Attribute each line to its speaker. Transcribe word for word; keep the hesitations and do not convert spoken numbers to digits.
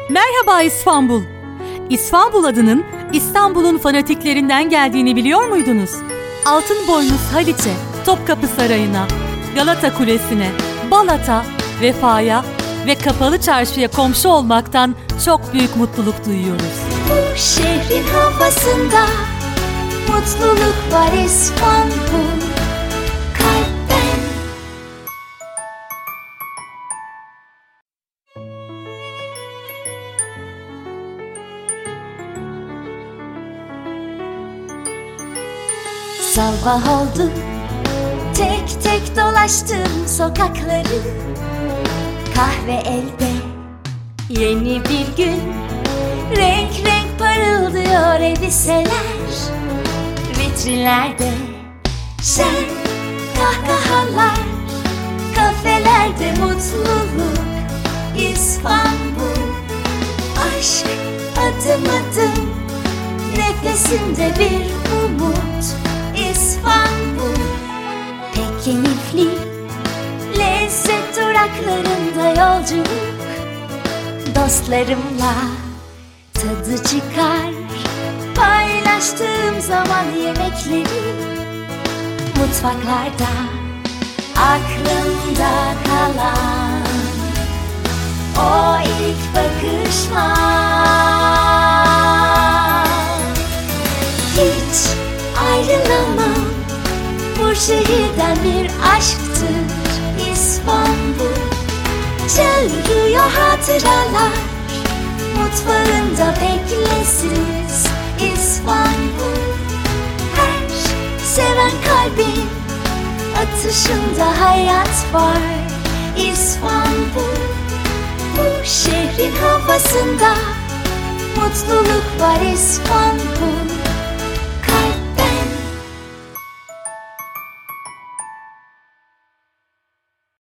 Speaker 1: Merhaba İstanbul. İstanbul adının İstanbul'un fanatiklerinden geldiğini biliyor muydunuz? Altınboynuz Haliç'e, Topkapı Sarayı'na, Galata Kulesi'ne, Balat'a, Vefa'ya ve Kapalı Çarşı'ya komşu olmaktan çok büyük mutluluk duyuyoruz.
Speaker 2: Bu şehrin havasında mutluluk var İstanbul, kalpten. Sabah oldu, tek tek dolaştım sokakları. Kahve elde, yeni bir gün, renk renk parıldıyor elbiseler. Vitrinlerde şen kahkahalar, kafelerde mutluluk. İstanbul, aşk adım adım, nefesimde bir umut. İstanbul, pek keyifli, lezzet duraklarında yolculuk. Dostlarımla tadı çıkar, paylaştığım zaman yemekleri. Mutfaklarda aklımda kalan o ilk bakışlar. Hiç ayrılamam, bu şehirden bir aşktır İstanbul. Çağırıyor hatıralar, mutfağında beklesiz İstanbul. Her seven kalbin atışında hayat var İstanbul. Bu şehrin havasında mutluluk var İstanbul.